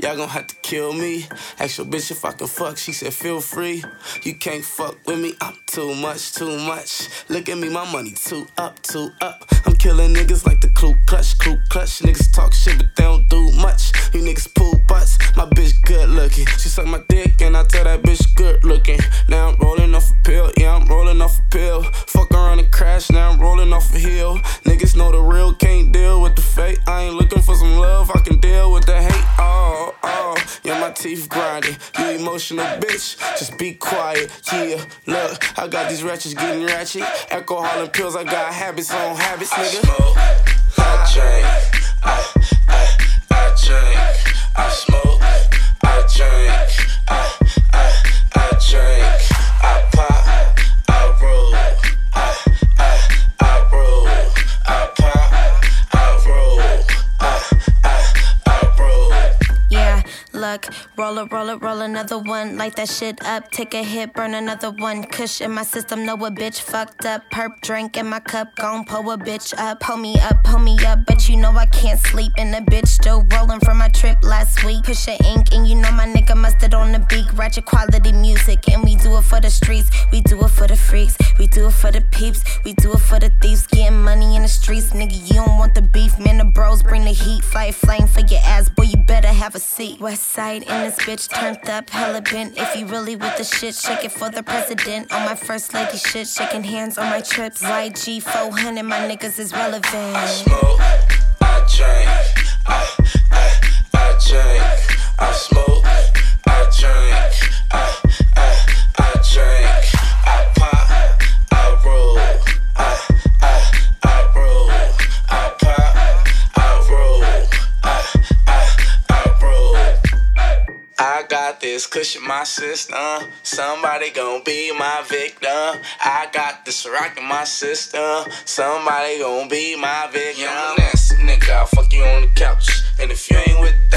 y'all gon' have to kill me. Ask your bitch if I can fuck, she said feel free. You can't fuck with me, I'm too much, too much. Look at me, my money too up, too up. I'm killing niggas like the Ku Klux, Ku Klux. Niggas talk shit but they don't do much. You niggas pull butts, my bitch good looking. She suck my dick and I tell that bitch good looking. Now I'm rolling off a pill, yeah I'm rolling off a pill. Fuck around and crash, now I'm rolling off a hill. Niggas know the real, can't deal with the fake. I ain't looking for some love, I can deal with the hate. Oh, yeah my teeth grinding. You emotional bitch, just be quiet. Yeah, look, I got these ratchets getting ratchet. Alcohol and pills, I got habits on habits, nigga. I smoke, I drink, I drink, I smoke, I drink, I drink, I pop, I roll, I roll, I pop, I roll, I roll. Yeah, look, roll another one. Light that shit up, take a hit, burn another one. Kush in my system, know a bitch fucked up. Perp drink in my cup, gon' pull a bitch up. Pull me up, but you know I can't sleep. And the bitch still rolling from my trip last week. Push a ink, and you know my nigga mustard on the beat. Ratchet quality music, and we do it for the streets. We do it for the freaks, we do it for the peeps. We do it for the thieves, getting money in the streets. Nigga, you don't want the beef, man, the bros bring the heat. Fly flame for your ass, boy, you better have a seat. West side in this bitch turned up, hella bent. If you really with the shit, shake it for the president. On my first lady shit, shaking hands on my trips. YG 400, my niggas is relevant. I smoke, I drink, I drink, I smoke, I drink, I drink, I pop, I roll, I roll, I pop, I roll, I roll. I got this cushion in my system. Somebody gon' be my victim. I got this rock in my system. Somebody gon' be my victim. Yeah, I'm a nasty nigga, I'll fuck you on the couch. And if you ain't with that,